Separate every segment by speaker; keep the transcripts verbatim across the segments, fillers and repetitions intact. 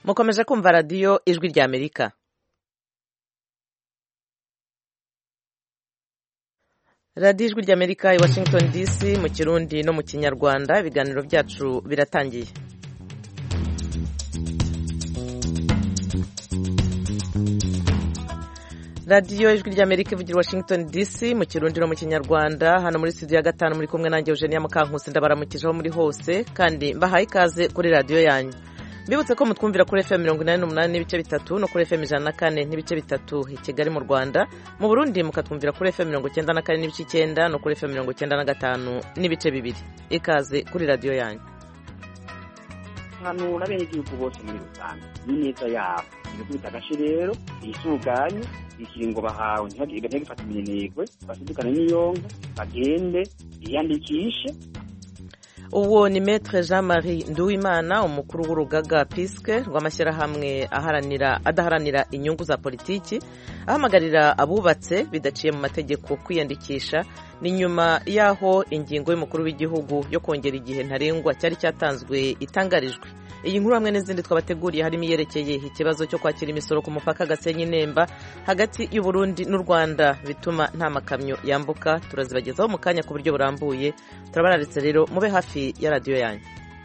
Speaker 1: mukomeje kumva radiyo ijwi rya Amerika. radiyo ijwi rya Amerika i Washington D C mu Kirundi no mu Kinyarwanda, ibiganiro byacu biratangiye. radiyo ijwi rya Amerika ivugira Washington D C mu Kirundi no mu Kinyarwanda. Hano muri studio ya gatanu muri kumwe nanjye Eugenia Mukankusi, ndabaramukijeho muri hose kandi mbahaye ikaze kuri radiyo yanyu. Mbibutse ko mutwumvira kuri F M mirongo inani n'umunani n'ibice bitatu no kuri F M ijana na kane n'ibice bitatu i Kigali mu Rwanda. Mu Burundi mukatwumvira kuri F M mirongo icyenda na kane n'ibice icyenda no kuri F M mirongo icyenda na gatanu n'ibice bibiri. Ikaze kuri radiyo yanyu.
Speaker 2: Hano nabene igihugu bose muri rusange ni neza yabo ibikubita agace rero isuganye ikiringo bahawe ntihagire gifata iminenegwe basidukana n'iyonga bagende iyandikishe.
Speaker 1: Uwo ni Maître Jean-Marie Nduwimana, umukuru w'urugaga P I S C rw'amashyirahamwe aharanira adaharanira inyungu za politiki, ahamagarira abubatse bidaciye mu mategeko kwiyandikisha. Ni nyuma yaho ingingo y'umukuru w'igihugu yo kongera igihe ntarengwa cyari cyatanzwe itangarijwe. Iyi nkuru hamwe n'izindi twabateguriye harimo iyerekeye ikibazo cyo kwakira imisoro ku mupaka Gasenyi Nemba hagati y'u Burundi n'u Rwanda bituma nta makamyo yambuka. Turazibagezaho mu kanya ku buryo burambuye. Turabararitse rero mube hafi ya radiyo yanyu.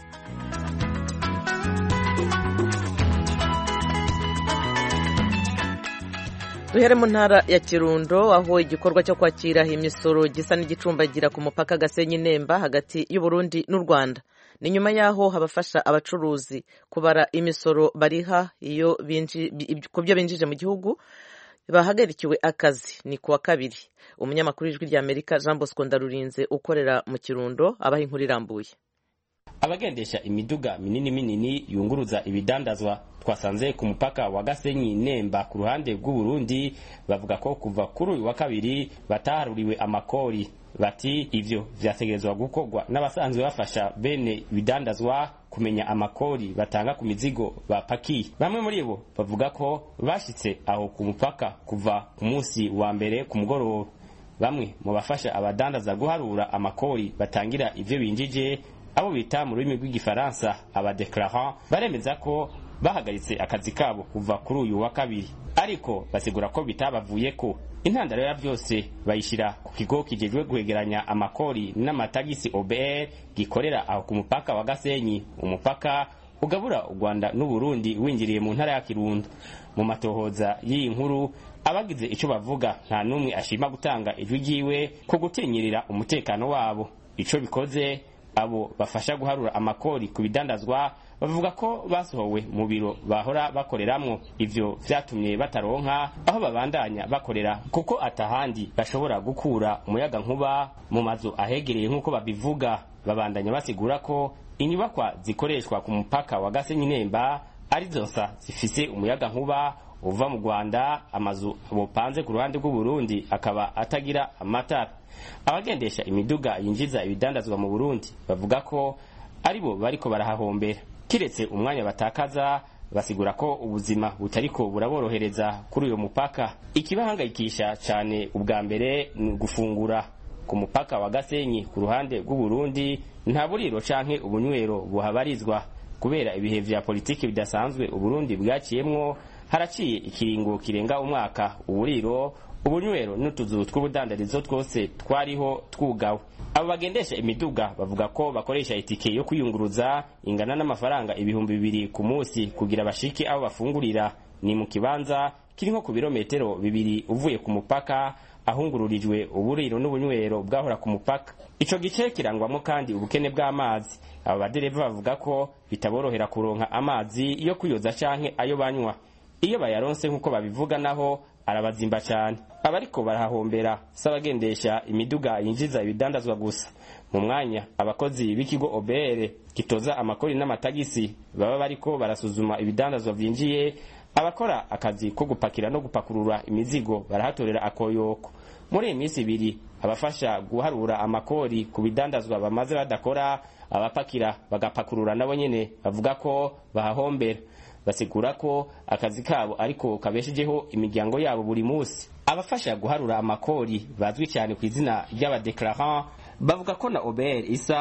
Speaker 1: Duhere mu ntara ya Kirundo, aho igikorwa cyo kwakira imisoro gisa n'igicumbagira ku mupaka Gasenyi Nemba hagati y'u Burundi n'u Rwanda. Ni nyuma yaho habafasha abacuruzi kubara imisoro bariha iyo binji ku byo binjije mu gihugu bahagarikiwe akazi. Ni kuwa kabiri. Umunyamakuru w'ijwi rya Amerika Jean Bosco Ndarurinze ukorera mu Kirundo abaha inkuru irambuye.
Speaker 3: Abagendesha imiduga minini minini yunguruza ibidandazwa twasanze ku mupaka wa Gasenyi Nemba ku ruhande rw'u Burundi bavuga ko kuva kuri uyu wa kabiri bataharuriwe amakori. Bati ivyo vyategerezwa gukorwa n'abasanzwe bafasha bene bidandazwa kumenya amakori batanga ku mizigo bapaki. Bamwe muri bo bavuga ko bashitse aho ku mupaka kuva ku munsi wa mbere ku mugoroba. Bamwe mu bafasha abadandaza guharura amakori batangira ivyo binjije, abo bita mu rurimi rw'igifaransa abadeclarant, baremeza ko bahagaritse akazi kabo kuva kuri uyu wa kabiri, ariko basigura ko bitabavuye ko intandaro ya byose bayishira ku kigo kijejwe guhegeranya amakori n'amatagisi O B R gikorera aho ku mupaka wa Gasenyi, umupaka ugabura u Rwanda n'u Burundi winjiriye mu ntara ya Kirundo. Mu matohoza y'iyi nkuru abagize ico bavuga nta numwe ashima gutanga ijwi ryiwe ko gutinyirira umutekano wabo. Ico bikoze abo bafasha guharura amakori ku bidandazwa bavuga ko basohowe mu biro bahora bakoreramwo. Ivyo vyatumye bataronka aho babandanya bakorera kuko atahandi bashobora gukura umuyaga nkuba mu mazu ahegereye nk'uko babivuga. Babandanya basigura ko inyubakwa zikoreshwa ku mupaka wa Gasenyi Nemba ari zonsa zifise umuyaga nkuba uva mu Rwanda, amazu bopanze ku ruhande rw'u Burundi akaba atagira amatara. Abagendesha imiduga yinjiza ibidandazwa mu Burundi bavuga ko aribo bariko barahahombera. Kiretse umwanya batakaza, basigura ko ubuzima butariko buraborohereza kuri uyo mupaka. Ikibahangayikisha cyane ubwa mbere ni gufungura. Ku mupaka wa Gasenyi ku ruhande rw'u Burundi nta buriro canke ubunywero buhabarizwa kubera ibihe vya politiki bidasanzwe u Burundi bwaciyemwo. Haraciye ikiringo kirenga umwaka uburiro, ubunywero n'utuzu tw'ubudandarizo twose twariho twugawe. Abo bagendesha imiduga bavuga ko bakoresha itike yo kwiyunguruza ingana n'amafaranga ibihumbi bibiri ku munsi kugira bashike aho bafungurira. Ni mu kibanza kiri nko ku birometero bibiri uvuye ku mupaka ahungururijwe uburiro n'ubunywero bwahora ku mupaka. Ico gice kirangwamo kandi ubukene bw'amazi. Abo badereva bavuga ko bitaborohera kuronka amazi yo kuyoza canke ayo banywa. Iyo bayaronse nk'uko babivuga naho arabazimba cyane. Abariko barahahombera sabagendesha imiduga yinjiza ibidandazwa gusa. Mu mwanya abakozi b'ikigo O B R gitoza amakori n'amatagisi baba bariko barasuzuma ibidandazwa vyinjiye, abakora akazi ko gupakira no gupakurura imizigo barahatorera akoyoko. Muri iminsi ibiri abafasha guharura amakori ku bidandazwa bamaze badakora, abapakira bagapakurura nabo nyene bavuga ko bahahombera. Basigura ko akazi kabo ariko kabeshejeho imiryango yabo buri munsi. Abafasha guharura amakori bazwi cyane ku izina ry'abadeclarant bavuga ko na O B R isa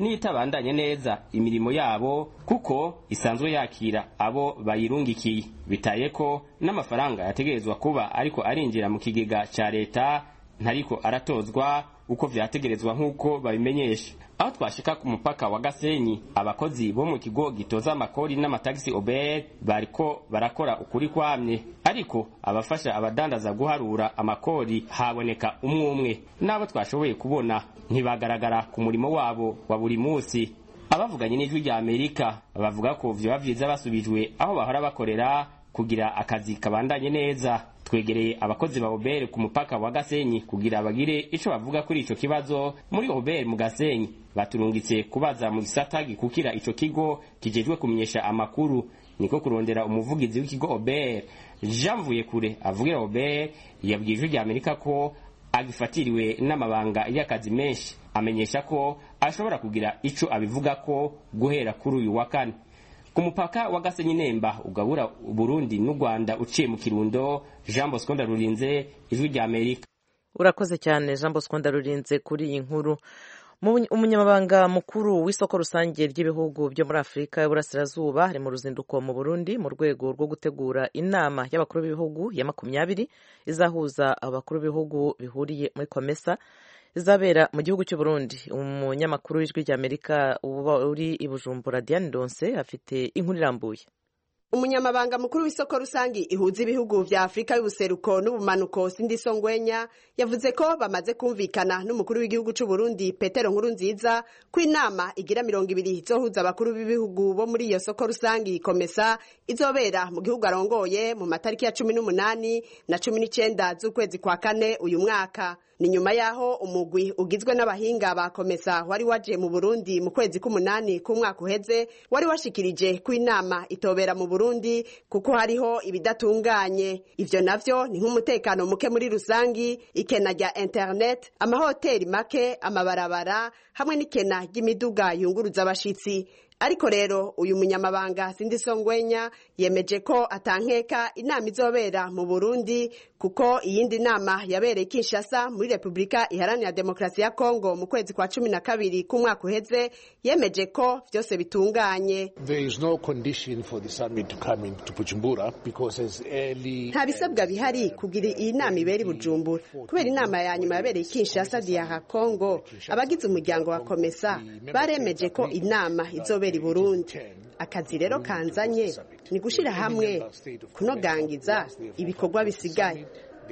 Speaker 3: n'itabandanye neza imirimo yabo kuko isanzwe yakira abo bayirungikiye, bitaye ko n'amafaranga yategerezwa kuba ariko arinjira mu kigega ca leta ntariko aratozwa uko vyategerezwa nk'uko babimenyesha. Aho twashika ku mupaka wa Gasenyi, abakozi bo mu kigo gitoza amakori n'amatagisi O B R bariko barakora ukuri kwamye, ariko abafasha abadandaza guharura amakori haboneka umwe umwe, nabo twashoboye kubona ntibagaragara ku murimo wabo wa buri munsi. Abavuganye n'ijwi rya Amerika bavuga ko vyoba vyiza basubijwe aho bahora bakorera kugira akazi kabandanye neza. Twegereye abakozi ba O B R ku mupaka wa Gasenyi kugira bagire ico bavuga kuri ico kibazo. Muri O B R mu Gasenyi baturungitse kubaza mu gisata gikukira ico kigo kijejwe kumenyesha amakuru, niko kurondera umuvugizi w'ikigo O B R. Jean Mvuyekure avugira O B R yabwiye ijwi rya Amerika ko agifatiriwe n'amabanga y'akazi menshi, amenyesha ko ashobora kugira ico abivuga ko guhera kuri uyu wa kane. Ku mupaka wa Gasenyi Nemba ugabura Burundi n'u Rwanda uciye mu Kirundo, Jean Bosco Ndarurinze, ijwi rya Amerika.
Speaker 1: Urakoze cyane Jean Bosco Ndarurinze kuri iyi nkuru. Umunyamabanga mukuru w'isoko rusange ry'ibihugu byo muri Afurika y'Uburasirazuba ari mu ruzinduko mu Burundi mu rwego rwo gutegura inama y'abakuru b'ibihugu ya makumyabiri izahuza abakuru b'ibihugu bihuriye muri Komesa izabera mu gihugu cy'u Burundi. Umunyamakuru w'ijwi rya Amerika uri i Bujumbura Diane Donse afite inkuru irambuye.
Speaker 4: Umunyamabanga mukuru w'isoko rusangi ihuza ibihugu vya Afrika y'ubuseruko n'ubumanuko Sindiso Ngwenya yavuze ko bamaze kumvikana n'umukuru w'igihugu cy'u Burundi Petero Nkurunziza ko inama igira mirongo ibiri izohuza abakuru b'ibihugu bo muri iyo soko rusangi Komesa izobera mu gihugu arongoye mu matariki ya cumi n'umunani na cumi n'icenda z'ukwezi kwa kane uyu mwaka. Ni nyuma yaho umugwi ugizwe n'abahinga ba Komesa wari waje mu Burundi mu kwezi k'umunani k'umwaka uheze wari washikirije ko inama itobera mu Burundi kuko hariho ibidatunganye. Ivyo navyo ni nk'umutekano muke muri rusangi, ikena rya internet, amahoteli make, amabarabara hamwe n'ikena ry'imiduga yunguruza abashitsi. Ariko rero uyu munyamabanga Sindiso Ngwenya yemeje ko atankeka inama izobera mu Burundi kuko iyindi nama yabereye Kinshasa muri Republika Iharanira Demokarasi ya Kongo mu kwezi kwa cumi na kabiri k'umwaka uheze yemeje ko vyose bitunganye.
Speaker 5: There is no condition for the summit to come into Bujumbura because as early
Speaker 4: nta bisabwa bihari kugira iyi nama ibera i Bujumbura kubera inama ya nyuma yabereye Kinshasa diya Kongo. Abagize umuryango wa Komesa baremeje ko inama izobera i Burundi. Akazi rero kanzanye ni gushira hamwe kunogangiza ibikorwa bisigaye,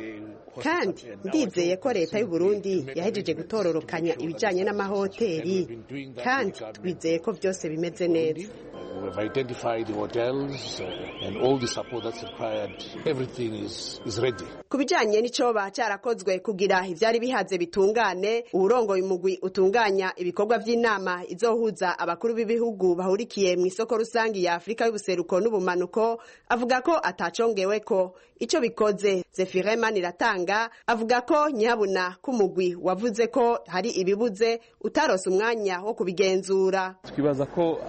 Speaker 4: kandi ndizeye ko leta y'u Burundi yahejeje gutororokanya ibijanye n'amahoteli kandi twizeye ko byose bimeze neza.
Speaker 5: We have identified the hotels uh, and all the support that's required. Everything is, is ready.
Speaker 4: Kubijanye n'icoba cyarakozwe kugira ivyari bihaze bitungane, urongoye umugwi utunganya ibikorwa vy'inama izohuza abakuru b'ibihugu bahurikiye mu isoko rusangi ya Afrika y'ubuseruko n'ubumanuko avuga ko atacongewe ko ico bikoze. Zefirema Niratanga avuga ko nyabuna kumugwi wavuze ko hari ibibuze utarose umwanya wo kubigenzura.
Speaker 6: Twibaza ko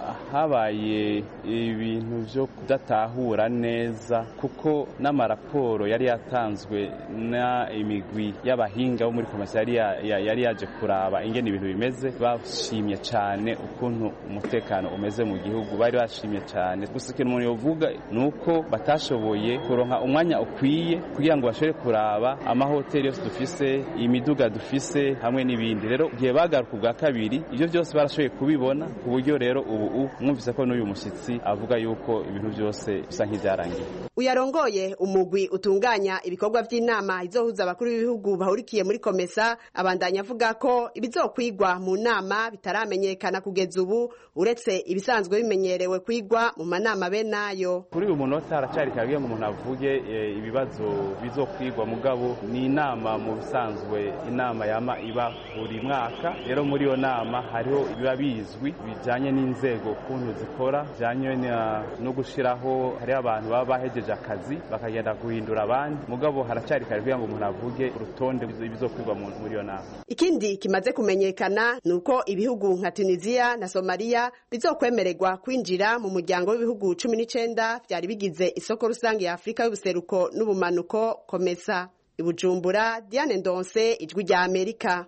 Speaker 6: habaye ibintu byo kudatahura neza kuko n'amaraporo yari yatanzwe na imigwi y'abahinga bo muri Komesa yari yaje kuraba ingene ibintu bimeze. Bashimye cyane ukuntu umutekano umeze mu gihugu, bari bashimye cyane. Gusa ikintu umuntu yovuga nuko batashoboye kuronka umwanya ukwiye kugira ngo bashobore kuraba amahoteli yose dufise, imiduga dufise hamwe n'ibindi. Rero gihe bagaruka bwa kabiri ivyo byose barashoboye kubibona ku buryo rero ubu mwumvise ko n'uyu mushyitsi avuga yuko ibintu byose bisa nk'ibyarangiye.
Speaker 4: Uyarongoye umugwi utunganya ibikorwa by'inama izohuza abakuru b'ibihugu bahurikiye muri Komesa abandanya avuga ko ibizokwigwa mu nama bitaramenyekana kugeza ubu uretse ibisanzwe bimenyerewe kwigwa mu manama be nayo.
Speaker 6: Kuri uyu munota aracari kagiye ngo umuntu avuge e, ibibazo bizokwigwa mugabo ni inama mu bisanzwe inama yama iba buri mwaka. Rero muri iyo nama hariho biba bizwi bijanye n'inzego kuntu zikora, bijanye no gushiraho hari abantu baba bahejeje akazi bakagenda guhindura abandi, mugabo haracari kare kugira ngo umuntu avuge urutonde bizokwigwa muri iyo nama.
Speaker 4: Ikindi kimaze kumenyekana nuko ibihugu nka Tunisia na Somalia bizokwemererwa kwinjira mu muryango w'ibihugu cumi n'icenda vyari bigize isoko rusange ya Afrika y'ubuseruko n'ubumanuko Komesa. I Bujumbura Diane Ndonse, ijwi rya Amerika.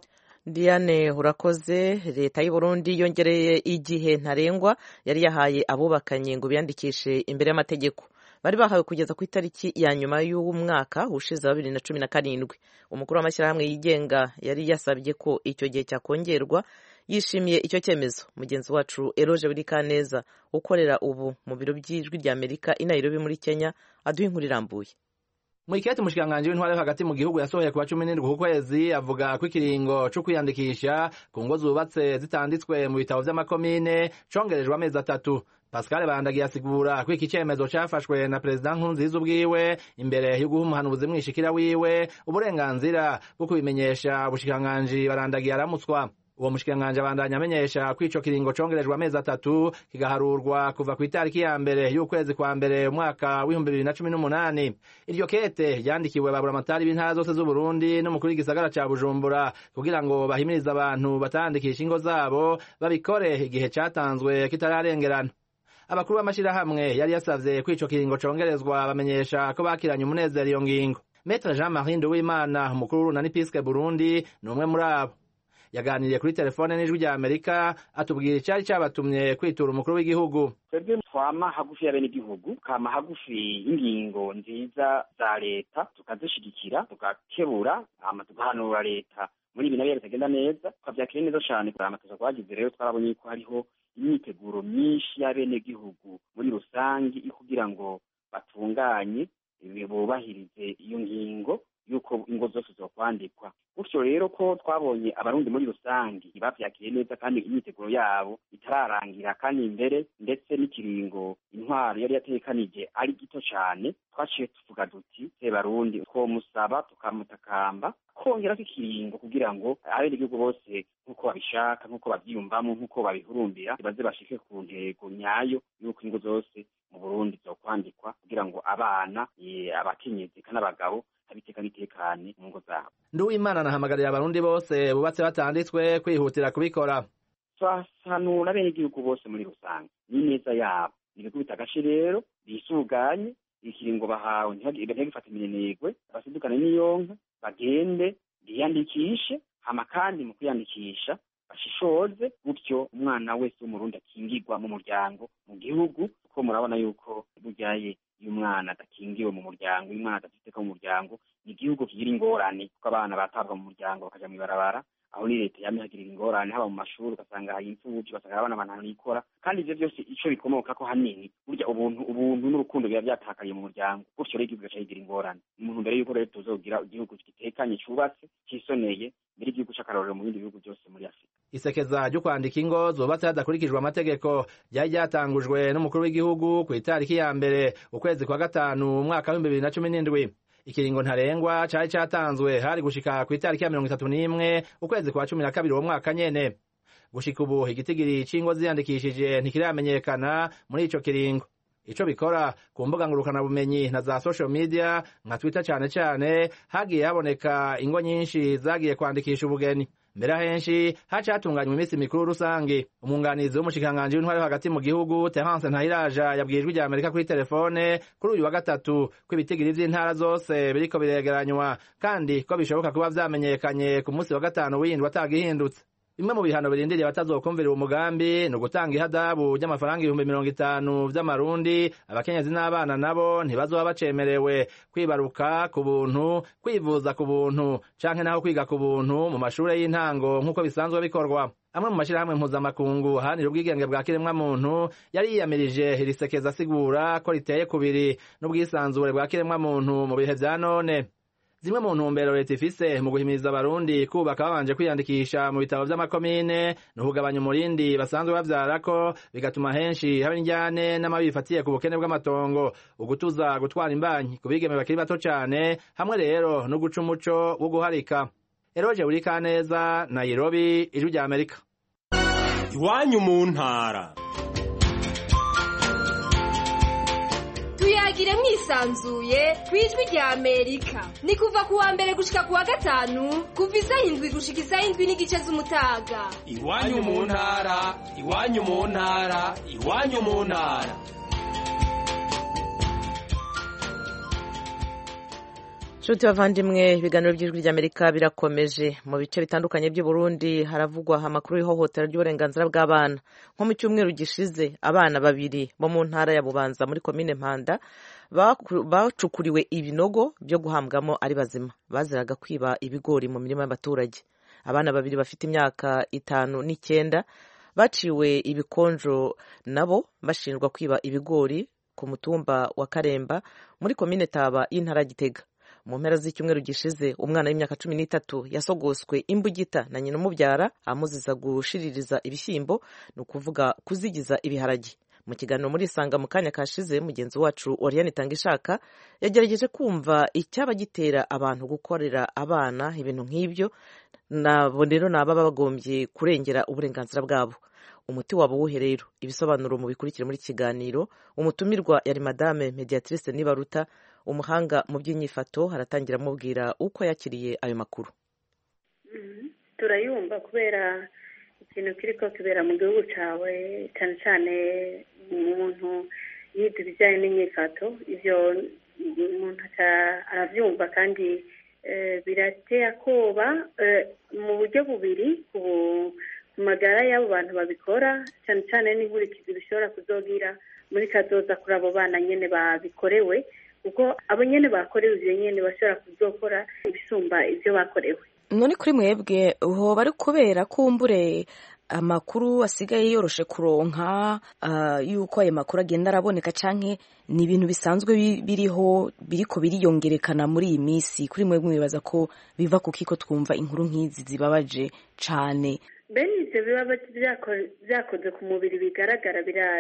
Speaker 1: Diane urakoze. Leta y'u Burundi yongereye igihe ntarengwa yari yahaye abubakanye ngo biyandikishe imbere y'amategeko. Bari bahawe kugeza ku itariki ya nyuma y'umwaka ushize wa bibiri na cumi na karindwi. Umukuru w'amashyirahamwe yigenga yari yasabye ko icyo gihe cyakongerwa. Yishimiye icyo cyemezo. Mugenzi wacu Eroje Burikaneza ukorera ubu mu biro by'ijwi rya Amerika i Nairobi muri Kenya aduha inkuru irambuye.
Speaker 7: Mwikete mushikanganje w'intware hagati mu gihugu yasohoye kuwa cumi n'indwi ku kwezi avuga ko ikiringo cyo kwiyandikisha ku ngo zubatse zitanditswe mu bitabo vy'amakomine congerejwe amezi atatu. Pascal Bandagiye asigura ko iki cyemezo cyafashwe na President Nkurunziza ubwiwe imbere yo guha umuhanuzi mwishikira wiwe uburenganzira bwo kubimenyesha ubushikanganje Barandagiye aramutswa. Uwo mushikanganje abandanya amenyesha ko ico kiringo congerejwe amezi atatu kigaharurwa kuva ku itariki ya mbere y'ukwezi kwa mbere umwaka w'ibihumbi bibiri na cumi n'umunani. Iryo kete ryandikiwe baburamatari b'intara zose z'u Burundi n'umukuru w'igisagara ca Bujumbura kugira ngo bahimirize abantu batandikisha ingo zabo babikore igihe catanzwe kitararengerana. Abakuru b'amashirahamwe yari yasavye ko ico kiringo congerezwa bamenyesha ko bakiranye umunezero iyo ngingo. Maître Jean-Marie Nduwimana umukuru w'urunani Piske Burundi ni umwe muri abo. Yaganiriye kuri telefone n'ijwi rya Amerika atubwira icyari cyabatumye kwitura umukuru w'igihugu.
Speaker 2: Twebwe twama hagufi y'abene igihugu kama hagufi y'ingingo nziza za leta tukazishigikira tugakebura ama tugahanura leta muri ibi nabyo bitagenda neza twavyakire neza cyane amatoza twagize rero twarabonye ko hariho imyiteguro myinshi y'abene igihugu muri rusangi kugira ngo batunganye bubahirize iyo ngingo yuko ingo zose zo kwandikwa. Gutyo rero ko twabonye abarundi muri rusangi bavyakiriye neza kandi imyiteguro yabo itararangira kandi imbere ndetse n'ikiringo intwaro yari yatekanije ari gito cyane twaciye tuvuga duti se barundi two musaba tukamutakamba kongera ikiringo kugira ngo abene igihugu bose nkuko babishaka nkuko bavyiyumvamo nkuko babihurumbira baze bashike ku ntego nyayo yuko ingo zose mu Burundi zo kwandikwa kugira ngo abana abakenyezi kandi abagabo abiteka nitekane mu ngo zabo.
Speaker 7: Nduwimana nahamagarira abarundi bose bubatse batanditswe kwihutira kubikora.
Speaker 2: Twasanura bene igihugu bose muri rusange ni neza yabo nibikubita agashi rero bisuganye ikiringo bahawe ntihagire gifata iminenegwe basidukane n'iyonka bagende biyandikishe hama kandi mu kwiyandikisha bashishoze gutyo umwana wese w'umurundi akingirwa mu muryango mu gihugu kuko murabona yuko buryaye y'umwana adakingiwe mu muryango umwana adafite mu muryango ni igihugu kigira ingorane kuko abana batabwa mu muryango bakaja mu ibarabara aho ni leta yamihagirira ingorane haba mu mashuri ugasanga hari imfuvyi basanga abana abantu nikora kandi ivyo byose ico bikomoka ko hanini burya ubuntu ubuntu n'urukundo biba byatakaye mu muryango gutyo rero igihugu cayigira ingorane umuntu mbere yuko rero tuzogira igihugu kitekanye cubatse kisoneye mbere igihugu c'akarorero mu bindi bihugu byose muri Afrika.
Speaker 7: Isekeza ryo kwandika ingo zubatse hadakurikijwe amategeko ryari ryatangujwe n'umukuru w'igihugu ku itariki ya mbere ukwezi kwa gatanu umwaka w'ibihumbi bibiri na cumi n'indwi. Ikiringo ntarengwa cari catanzwe hari gushika ku itariki ya mirongo itatu n'imwe ukwezi kwa cumi na kabiri uwo mwaka nyene. Gushika ubu igitigiri c'ingo ziyandikishije ntikiramenyekana muri ico kiringo. Ico bikora ku mbuga ngurukana bumenyi na za social media nka Twitter cane cane hagiye haboneka ingo nyinshi zagiye kwandikisha ubugeni. Mbere henshi hacatunganywa imisi mikuru rusange. Umunganizi w'umushikanganje w'intware hagati mu gihugu Terence Ntahiraja yabwirijwe rya Amerika kuri telefone kuri uyu wa gatatu ko ibitigiri vy'intara zose biriko biregeranywa kandi ko bishoboka kuba vyamenyekanye ku munsi wa gatanu w'indwi atagihindutse. Bimwe mu bihano birindiriye batazokumvira uwo mugambi no gutanga ihadabu ry'amafaranga ibihumbi mirongo itanu vy'amarundi abakenyezi n'abana nabo ntibazoba bacemerewe kwibaruka ku buntu kwivuza ku buntu canke naho kwiga ku buntu mu mashure y'intango nk'uko bisanzwe bikorwa. Amwe mu mashirahamwe mpuzamakungu ahanira ubwigenge bwa kiremwa muntu yari yiyamirije irisekeza asigura ko riteye kubiri n'ubwisanzure bwa kiremwa muntu mu bihe vya none. Zimwe mu ntumbero leta ifise mu guhimiriza abarundi kubaka babanje kwiyandikisha mu bitabo vy'amakomine no kugabanya umurindi basanzwe bavyarako bigatuma henshi haba injyane n'amabi bifatiye ku bukene bw'amatongo ugutuza gutwara imbanyi ku bigeme bakiri bato cane hamwe rero no guca umuco wo guharika. Eroje Burikaneza, Nairobi, Ijwi rya Amerika.
Speaker 8: Iwanyu mu ntara.
Speaker 9: Tuyagire mwisanzuye kwijwi rya Amerika. Ni kuva kuwa mbere gushika kuwa gatanu kuva isaha indwi gushika isaha indwi n'igice z'umutaga.
Speaker 8: Iwanyu mu ntara, iwanyu mu ntara, iwanyu mu ntara.
Speaker 1: nshuti bavandimwe ibiganiro by'ijwi ry'Amerika birakomeje mu bice bitandukanye by'u Burundi haravugwa amakuru y'ihohotera ry'uburenganzira bw'abana nko mu cyumweru gishize abana babiri bo mu ntara ya Bubanza muri komine Mpanda bacukuriwe ibinogo byo guhambwamo ari bazima baziraga kwiba ibigori mu mirima y'abaturage. Abana babiri bafite imyaka itanu n'icyenda baciwe ibikonjo nabo bashinjwa kwiba ibigori ku mutumba wa Karemba muri komine Taba y'intara Gitega. Mu mpera z'icyumweru gishize umwana w'imyaka cumi n'itatu yasogoswe imbugita na nyina umubyara amuziza gushiririza ibishyimbo ni ukuvuga kuzigiza ibiharage. Mu kiganiro muri Isanga mu kanya kashize mugenzi wacu Oriane Tangishaka yagerageje kumva icyaba gitera abantu gukorera abana ibintu nk'ibyo nabo rero naba bagombye kurengera uburenganzira bwabo. Umuti wabo wuhe rero? Ibisobanuro mu bikurikira muri kiganiro. Umutumirwa yari Madame Mediatrice Nibaruta, umuhanga mu by'inyifato, haratangira amubwira uko yakiriye ayo makuru.
Speaker 10: Turayumva kubera ikintu kiriko kibera mu gihugu cawe cyane cyane umuntu yize ibijyanye n'inyifato, ivyo umuntu aravyumva kandi birateye akoba mu buryo bubiri ku magara y'abo bantu babikora, cyane cyane n'inkurikizi bishobora kuzogira muri kazoza kuri abo bana nyene babikorewe, kuko abo nyene bakorewe ivyo nyene bashobora kuzokora ibisumba ivyo bakorewe.
Speaker 11: None kuri mwebwe hoba ari kubera kumbure amakuru asigaye yoroshe kuronka uh, yuko ayo makuru agenda araboneka canke ni ibintu bisanzwe biriho biriko biriyongerekana muri iyi misi? Kuri mwebwe mwibaza ko biva kukiko twumva inkuru nk'izi zibabaje cane?
Speaker 10: Bene ivyo biba vyakoze ku mubiri bigaragara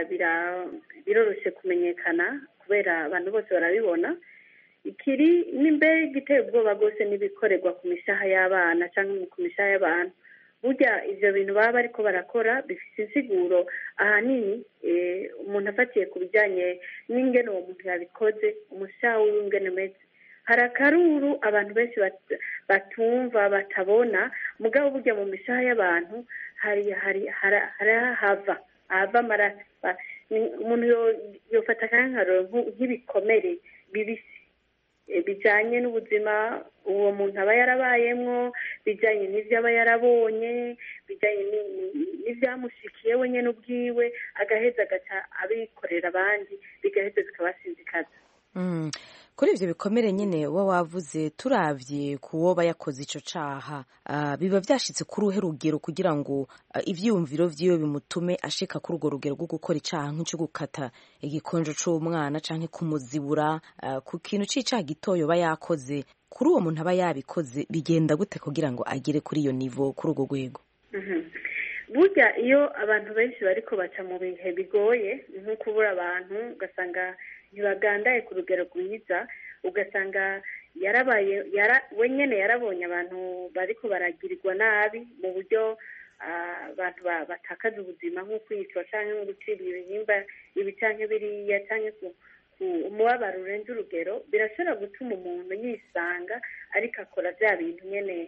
Speaker 10: biroroshe kumenyekana kubera abantu bose barabibona. Ikiri nimbe giteye ubwoba rwose n'ibikorerwa ku mishaha y'abana cyangwa ku mishaha y'abantu. Burya ivyo bintu baba bariko barakora bifite insiguro ahanini umuntu afatiye ku bijyanye n'ingene uwo muntu yabikoze, umushaha w'ingene umeze. Hari akaruru abantu benshi batumva batabona, mugabo burya mu mishaha y'abantu hari hari hava hava amaraso. Umuntu yofata akankaro nk'ibikomere bibisi bijanye n'ubuzima uwo muntu aba yarabayemwo, bijanye n'ivyo aba yarabonye, bijanye n'ivyamushikiye we nyene ubwiwe, agaheza agaca abikorera abandi, bigaheza bikabasinzikaza.
Speaker 11: Mm. Kuri ivyo bikomere nyene wa wavuze, turavye kuwoba yakoze ico caha uh, biba vyashitse kuri uhe rugero kugira ngo uh, ivyiyumviro vyiwe bimutume ashika kuri urwo rugero rwo gukora icaha nk'ico gukata igikonjo c'umwana canke kumuzibura uh, ku kintu c'icaha gitoyo ba yakoze? Kuri uwo muntu aba yabikoze bigenda gute kugira ngo agere kuri iyo nivo, kuri urwo rwego?
Speaker 10: mm-hmm. Burya iyo abantu benshi bariko baca mu bihe bigoye nko kubura abantu, ugasanga ntibagandaye ku rugero rwiza, ugasanga yarabaye yara wenyene yarabonye abantu bariko baragirirwa nabi mu buryo abantu batakaza ubuzima nko kwicwa canke nko gucira ibihimba ibi canke biriya canke umubabaro urenze urugero, birashobora gutuma umuntu yisanga ariko akora vya bintu nyene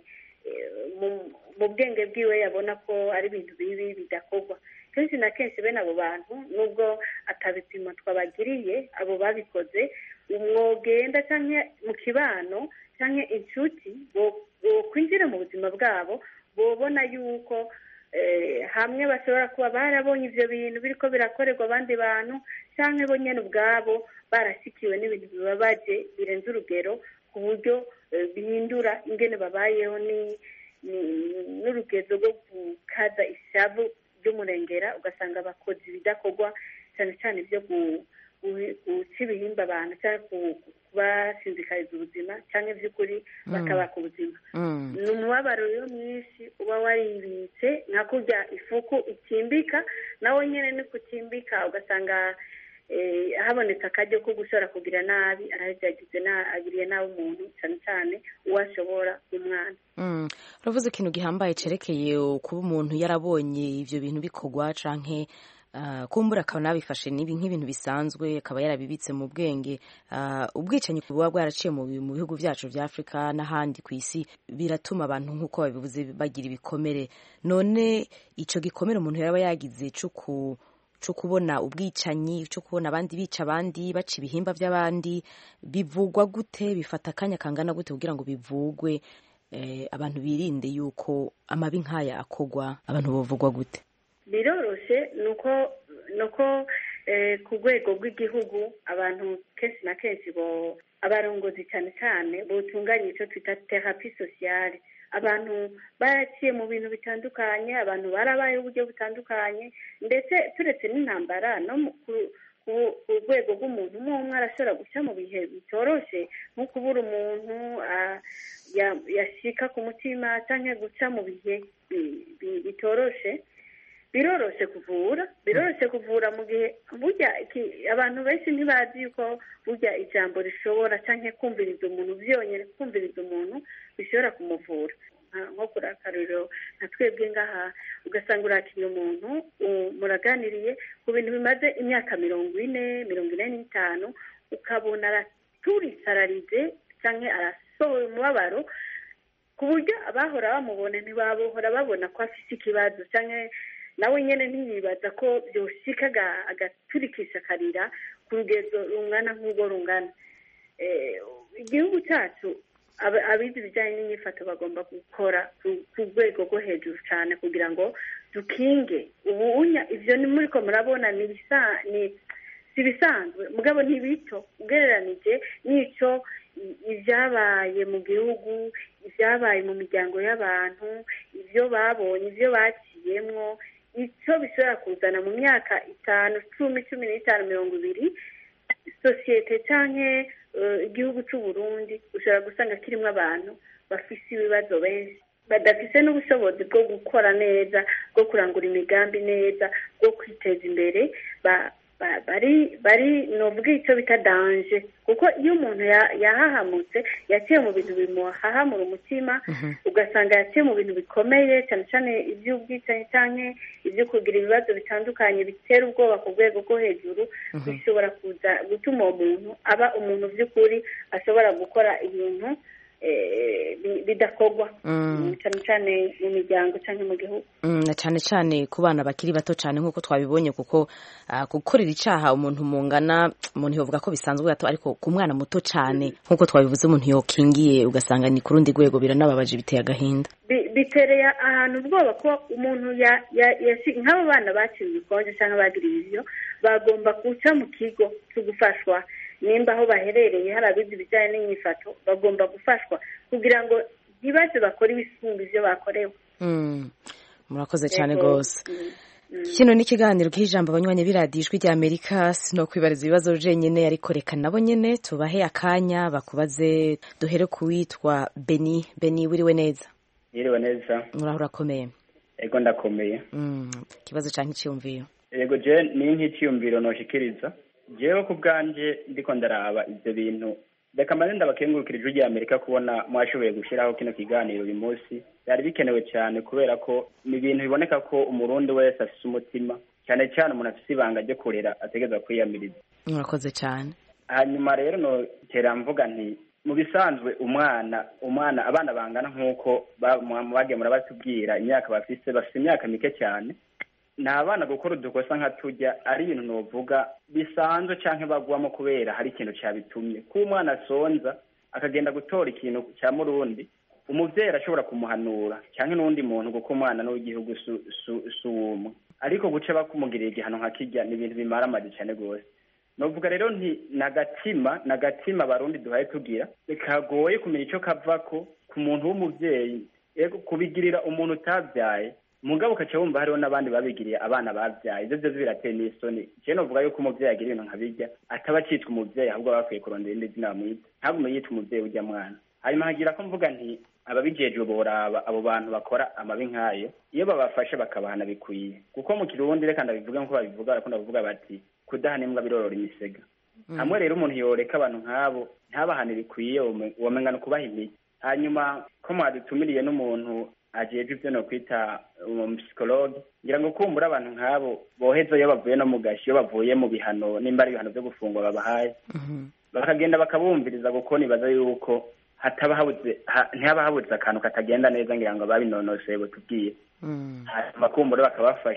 Speaker 10: mu bwenge bwiwe yabona ko ari ibintu bibi bidakorwa. Kenshi na kenshi bene abo bantu nubwo atabipimo twabagiriye abo babikoze, umwogenda canke mu kibano canke inshuti bo kwinjira mu buzima bwabo, bobona yuko hamwe bashobora kuba barabonye ivyo bintu biriko birakorerwa abandi bantu, canke bo nyene ubwabo barashikiwe n'ibintu bibabaje birenze urugero ku buryo bihindura ingene babayeho n'urugezo rwo gukaza ishavu ry'umurengera, ugasanga bakoze ibidakorwa cyane cyane ibyo guca ibihimba abantu cyangwa kubasinzikariza ubuzima cyangwa iby'ukuri bakabaka ubuzima. Ni umubabaro rero mwinshi uba waribitse nka kurya ifuku ikimbika, nawe nyine ni kukimbika ugasanga habonetse akaryo ko gushobora kugira nabi, aragize agiriye nabi umuntu cyane cyane uwashobora umwana.
Speaker 11: Uravuze ikintu gihambaye cerekeye kuba umuntu yarabonye ivyo bintu bikorwa canke Uh, kumbura akaba nabifashe nibi nk'ibintu bisanzwe, akaba yarabibitse mu bwenge. Uh, ubwicanyi buba bwaraciye mu bihugu vyacu vya Afrika n'ahandi ku isi biratuma abantu nk'uko babivuze bagira ibikomere. None ico gikomere umuntu yaraba yagize cyo cyo kubona ubwicanyi, cyo kubona abandi bica abandi baca ibihimba by'abandi, bivugwa gute, bifata akanya kangana gute kugira ngo bivugwe, eh, abantu birinde yuko amabi nk'aya akogwa, abantu bavugwa gute?
Speaker 10: biroroshe nuko nuko eh, ku rwego rw'igihugu abantu kenshi na kenshi bo abarongozi cyane cyane botunganya icyo twita therapie sociale. Abantu baraciye mu bintu bitandukanye, abantu barabaye uburyo butandukanye, ndetse turetse n'intambara no ku rwego rw'umuntu umwe umwe arashobora guca mu bihe bitoroshe nko kubura umuntu yashika ku mutima cyangwa guca mu bihe bitoroshe. Biroroshe kuvura biroroshe kuvura mu gihe burya abantu benshi ntibazi yuko burya ijambo rishobora cyangwa kumviriza umuntu byonyine kumviriza umuntu bishobora kumuvura. Nko kuri akaruriro nka twebwe ngaha ugasanga urakiriye umuntu muraganiriye ku bintu bimaze imyaka mirongo ine mirongo ine n'itanu, ukabona araturisararize cyangwa arasohoye umubabaro ku buryo abahora bamubona ntibabahora babona ko afite ikibazo, cyangwa nawe nyine ntiyibaza ko byoshikaga agaturikisha akarira ku rugezo rungana nk'urwo rungana. Igihugu cyacu abizi ibijyanye n'imyifato bagomba gukora ku rwego rwo hejuru cyane kugira ngo dukinge ubunya. Ibyo ni muri ko murabona ni si bisanzwe mugabo ntibito ugereranije n'icyo ibyabaye mu gihugu, ibyabaye mu miryango y'abantu, ibyo babonye, ibyo baciyemwo, icyo bishobora kuzana mu myaka itanu cumi cumi n'itanu mirongo ibiri sosiyete cyangwa igihugu cy'u Burundi ushobora gusanga kirimo abantu bafite ibibazo benshi badafite n'ubushobozi bwo gukora neza, bwo kurangura imigambi neza, bwo kwiteza imbere. bari bari novuga icyo bita danje, kuko iyo umuntu yahahamutse yaciye mu bintu bimuhahamura umutima, ugasanga yaciye mu bintu bikomeye cyane cyane iby'ubwicanyi cyangwa ibyo kugira ibibazo bitandukanye bitera ubwoba ku rwego rwo hejuru, bishobora kuza gutuma uwo muntu aba umuntu by'ukuri ashobora gukora ibintu bidakorwa cyane cyane mu miryango cyangwa mu gihugu,
Speaker 11: na cyane cyane ku bana bakiri bato cyane nk'uko twabibonye, kuko gukorera icyaha umuntu mungana umuntu yovuga ko bisanzwe gato, ariko ku mwana muto cyane nk'uko twabivuze umuntu yokingiye ugasanga ni ku rundi rwego, biranababaje, biteye agahinda,
Speaker 10: bitereye ahantu ubwoba ko umuntu nk'abo bana baciye ibikonje cyangwa bagiriye ibyo bagomba guca mu kigo cyo gufashwa. Nimba aho baherereye hari abizi ibijyanye n'imyifato bagomba gufashwa kugira ngo ntibaze bakore ibisumba ibyo bakorewe.
Speaker 11: Murakoze cyane rwose. Kino ni ikiganiro k'ijambo abanywanyi b'iradiyo Ijwi ry'Amerika, no kwibariza ibibazo jenyine, ariko reka nabo nyine tubahe akanya bakubaze. Duhere ku witwa Beni. Beni, wiriwe neza?
Speaker 12: Yiriwe neza.
Speaker 11: Muraho urakomeye?
Speaker 12: Ego ndakomeye.
Speaker 11: Ikibazo cyangwa icyiyumviro?
Speaker 12: Ego je ni nk'icyiyumviro noshikiriza. Jewe ku bwanje ndiko ndaraba ivyo bintu, reka mbanze ndabakengurukira Ijwi ry'Amerika kubona mwashoboye gushiraho kino kiganiro uyu munsi. Byari bikenewe cyane kubera ko ni ibintu biboneka ko umurundi wese afise umutima, cyane cyane umuntu afise ibanga ryo kurera ategeza kwiyamiriza.
Speaker 11: Murakoze cyane.
Speaker 12: Hanyuma rero no tera mvuga nti mu bisanzwe umwana umwana abana bangana nk'uko bagiye murabatubwira imyaka bafise bafise imyaka mike cyane, nta bana gukora udukosa nka tujya ari ibintu novuga bisanzwe canke bagwamo kubera hari ikintu cyabitumye. Ko umwana asonza akagenda gutora ikintu cya murundi, umuvyeyi arashobora kumuhanura canke n'undi muntu, kuko umwana n'uw'igihugu suumwe, ariko guce bakumugirira igihano nka kirya ni ibintu bimara amazi cyane rwose. Novuga rero nti nagatima nagatima abarundi duhaye tugira bikagoye kumenya ico kavako ku muntu w'umuvyeyi, ego kubigirira umuntu utavyaye, mugabo ukaca wumva hariho n'abandi babigiriye abana bavyaye. Ivyo vyose birateye n'isoni. Je novuga yuko umuvyeyi agira ibintu nkabirya ataba acitwa umuvyeyi, ahubwo bakwiye kurondera irindi zina bamwita, ntagume yitwa umuvyeyi urya mwana. Hanyuma hagira ko mvuga nti ababijejwe boraba abo bantu bakora amabi nk'ayo, iyo babafashe bakabahana bikwiye, kuko mu Kirundi reka ndabivuga nko babivuga, barakunda kuvuga bati kudahana imbwa birorora imisega. Hamwe rero umuntu yoreka abantu nk'abo ntabahane bikwiye, womenga no kubaha imiti. Hanyuma ko mwadutumiriye n'umuntu ajeje ivyo no kwita umusicologue, ngira ngo kumbura abantu nk'abo boheza iyo bavuye no mu gashi, iyo bavuye mu bihano, nimba ari ibihano byo gufungwa babahaye, bakagenda bakabumviriza, kuko nibaza yuko hataba habuze ntihaba habuze akantu katagenda neza, ngira ngo babinonoseye butubwiye. Hanyuma kumbura bakabafasha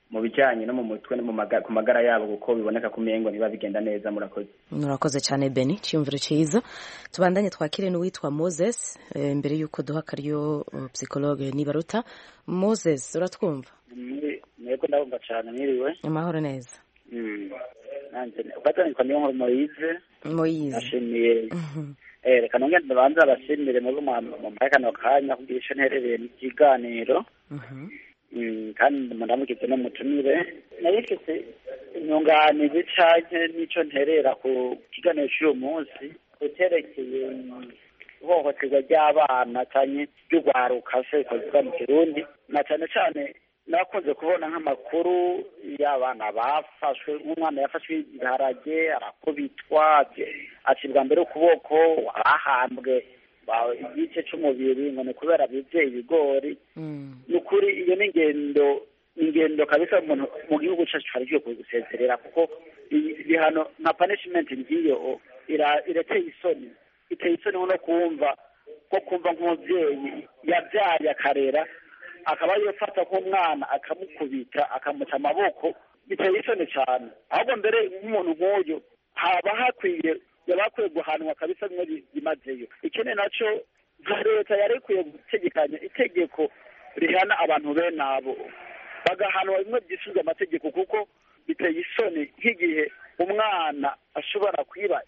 Speaker 12: mu bijyanye no mu mutwe no ku magara yabo kuko biboneka ko umengo niba bigenda neza. Murakoze.
Speaker 11: murakoze cyane Beni, cyiyumviro cyiza. Tubandanye twakire n'uwitwa Moses mbere y'uko duha akaryo psychologue Nibaruta. Moses, uratwumva?
Speaker 13: Mwego ndabumva cyane. Mwiriwe?
Speaker 11: Amahoro neza.
Speaker 13: Mm. Nanje ugatandika niyo nkuru Moise.
Speaker 11: Moise.
Speaker 13: Ashimiye. Eh reka nongere ndabanza abashimire mu mu mayakano kanya kugira isho nterereye mu kiganiro.
Speaker 11: Mhm.
Speaker 13: Mm, kandi ndamukize no mutumire. Narifise inyunganizi canke nico nterera ku kiganiro cy'uyu munsi uterekeye ihohoterwa ry'abana canke ry'ugwaruka se kuvuga mu Kirundi, na cane cane nakunze kubona nk'amakuru y'abana bafashwe, umwana yafashwe ibiharage arakubitwa acibwa mbere ukuboko arahambwe igice c'umubiri ngo ni kubera bivye ibigori. Ni ukuri iyo ni ingendo ingendo kabisa umuntu mu gihugu cacu harivyo gusezerera, kuko ibihano nka punishment ngiyo irateye isoni, iteye isoni no kumva ko kumva nk'umuvyeyi yavyaye akarera akaba yofata nk'umwana akamukubita akamuca amaboko, biteye isoni cyane. Ahubwo mbere nk'umuntu nk'uyu haba hakwiye yabakwiye guhanwa kabisa bimwe bimazeyo. Ikindi naco leta yarekuye gutegekanya itegeko rihana abantu bene abo bagahanwa bimwe byisubiza amategeko, kuko biteye isoni nk'igihe umwana ashobora kwiba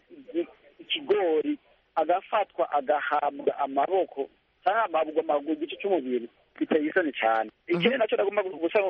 Speaker 13: ikigori agafatwa agahambwa amaboko cyangwa amabwa amaguru igice cy'umubiri, biteye isoni cyane. Ikindi nacyo nagomba gusa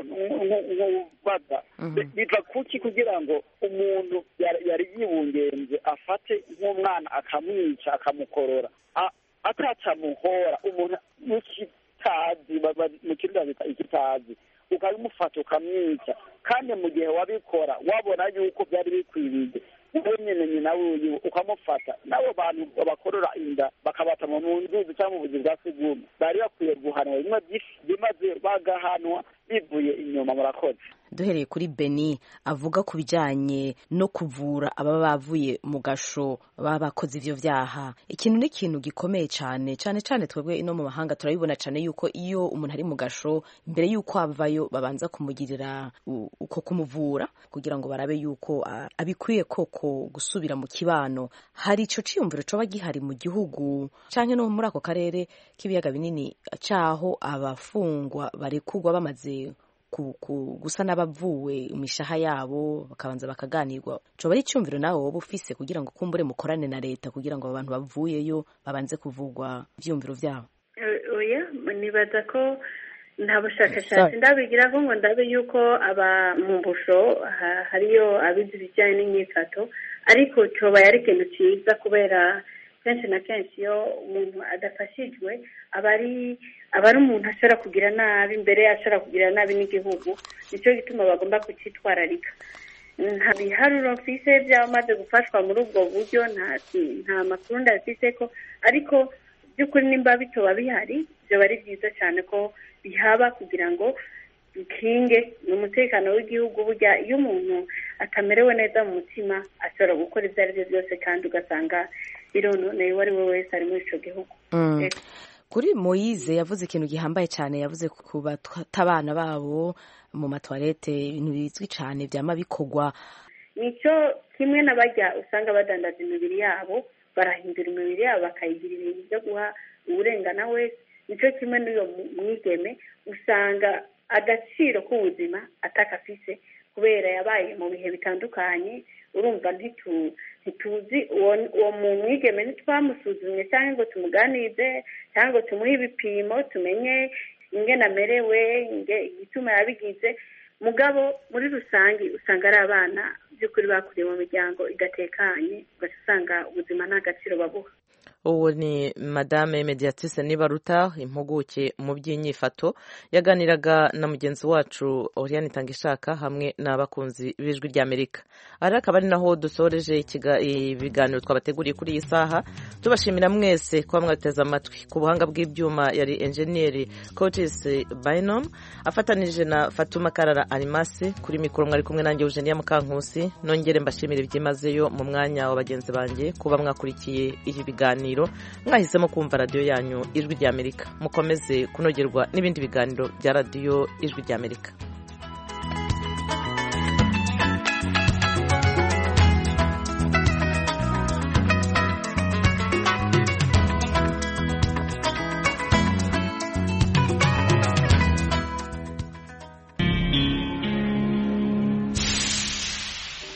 Speaker 13: nk'ubaza biva kuki kugira ngo umuntu yari yibungenze afate nk'umwana akamwica akamukorora atacamuhora, umuntu n'ikitazi mu kirundi bita ikitazi, ukabimufata ukamwica, kandi mu gihe wabikora wabona yuko byari bikwiriye wowe nyene nyina wuyu ukamufata, nabo bantu bakorora inda bakabata mu nzuzi cyangwa mu buzi bwa sugumwe bari bakwiye guhanwa bimwe bimaze bagahanwa bivuye inyuma. Murakoze.
Speaker 11: Duhereye kuri Beni avuga ku bijyanye no kuvura ababa bavuye mu gasho baba bakoze ivyo vyaha, ikintu ni ikintu gikomeye cyane cyane cyane twebwe ino mu mahanga turabibona cyane yuko iyo umuntu ari mu gasho mbere yuko avayo babanza kumugirira uko kumuvura kugira ngo barabe yuko abikwiye koko gusubira mu kibano. Hari ico ciyumviro coba gihari mu gihugu canke no muri ako karere k'ibiyaga binini caho abafungwa barekurwa bamaze gusa n'abavuwe imishaha yabo bakabanza bakaganirwa? Coba ari icyumviro nawe woba ufise kugira ngo kumbure mukorane na leta kugira ngo abantu bavuyeyo babanze kuvugwa ivyumviro vyabo?
Speaker 10: Oya, nibaza ko nta bushakashatsi ndabigira ngo ndabe yuko aba mu busho hariyo abizi ibijyanye n'imyifato, ariko coba yari ikintu ciza kubera kenshi na kenshi iyo umuntu adafashijwe aba ari aba ari umuntu ashobora kugira nabi, mbere ashobora kugira nabi n'igihugu. Nicyo gituma bagomba kucitwararika. Nta biharuro mfise byamaze gufashwa muri ubwo buryo, nta nta makuru ndafise ko, ariko by'ukuri nimba bitoba bihari byo bari byiza cyane ko bihaba kugira ngo dukinge n'umutekano w'igihugu. Burya iyo umuntu atamerewe neza mu mutima ashobora gukora ibyo ari byo byose, kandi ugasanga birononeye uwo ari we wese ari muri ico gihugu.
Speaker 11: Kuri Moise yavuze ikintu gihambaye cyane, yavuze ku batabana babo mu matwarete, ibintu bizwi cyane byama bikorwa.
Speaker 10: Nico kimwe n'abajya usanga badandaza imibiri yabo, barahindura imibiri yabo bakayigira ibintu byo guha uburengana wese. Nico kimwe n'uyo mwigeme usanga agaciro k'ubuzima atakafise kubera yabaye mu bihe bitandukanye. Urumva ntitu ntituzi uwo mu mwigeme ntitwamusuzumye cyangwa ngo tumuganize cyangwa ngo tumuhe ibipimo tumenye ingene amerewe igituma yabigize. Mugabo muri rusange usanga ari abana by'ukuri bakuriye mu miryango idatekanye, ugasanga ubuzima nta gaciro babuha.
Speaker 1: Uwo ni Madame Mediatrice Nibaruta, impuguke mu by'inyifato, yaganiraga na mugenzi wacu Oriane Itangishaka hamwe n'abakunzi b'Ijwi ry'Amerika. Ari akaba ari naho dusoreje ibiganiro twabateguriye kuri iyi saha. Tubashimira mwese kuba mwateze amatwi. Ku buhanga bw'ibyuma yari enjeniyeri Curtis Bynum, afatanije na Fatuma Karara Alimasi. Kuri mikoro mwari kumwe nanjye Eugenia Mukankusi. Nongere mbashimire byimazeyo mu mwanya wa bagenzi banjye kuba mwakurikiye ibi biganiro, mwahisemo kumva radiyo yanyu Ijwi ry'Amerika. Mukomeze kunogerwa n'ibindi biganiro bya radiyo Ijwi ry'Amerika.